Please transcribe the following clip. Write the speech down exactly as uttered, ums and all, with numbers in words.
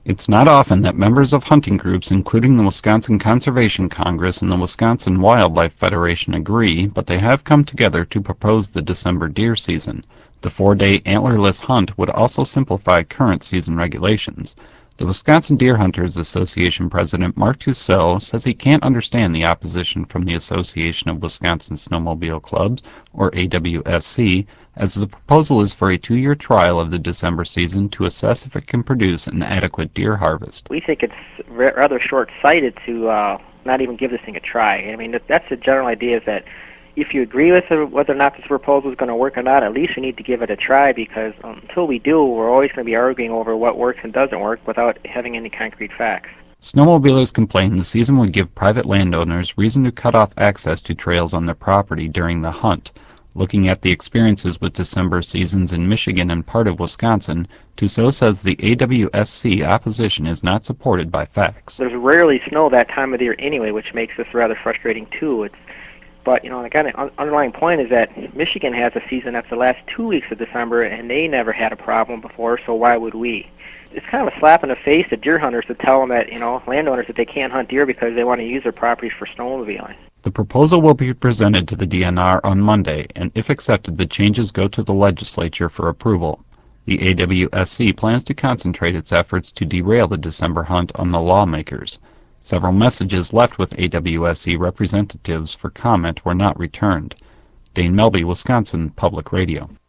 It's not often that members of hunting groups, including the Wisconsin Conservation Congress and the Wisconsin Wildlife Federation, agree, but they have come together to propose the December deer season. The four-day antlerless hunt would also simplify current season regulations. The Wisconsin Deer Hunters Association president Mark Tussaud says he can't understand the opposition from the Association of Wisconsin Snowmobile Clubs, or A W S C, as the proposal is for a two-year trial of the December season to assess if it can produce an adequate deer harvest. We think it's rather short-sighted to uh, not even give this thing a try. I mean, that's the general idea, is that if you agree with whether or not this proposal is going to work or not, at least you need to give it a try, because um, until we do, we're always going to be arguing over what works and doesn't work without having any concrete facts. Snowmobilers complain the season would give private landowners reason to cut off access to trails on their property during the hunt. Looking at the experiences with December seasons in Michigan and part of Wisconsin, Tussaud says the A W S C opposition is not supported by facts. There's rarely snow that time of the year anyway, which makes this rather frustrating too. It's But, you know, the kind of underlying point is that Michigan has a season that's the last two weeks of December, and they never had a problem before, so why would we? It's kind of a slap in the face to deer hunters to tell them that, you know, landowners, that they can't hunt deer because they want to use their properties for snowmobiling. The proposal will be presented to the D N R on Monday, and if accepted, the changes go to the legislature for approval. The A W S C plans to concentrate its efforts to derail the December hunt on the lawmakers. Several messages left with A W S C representatives for comment were not returned. Dane Melby, Wisconsin Public Radio.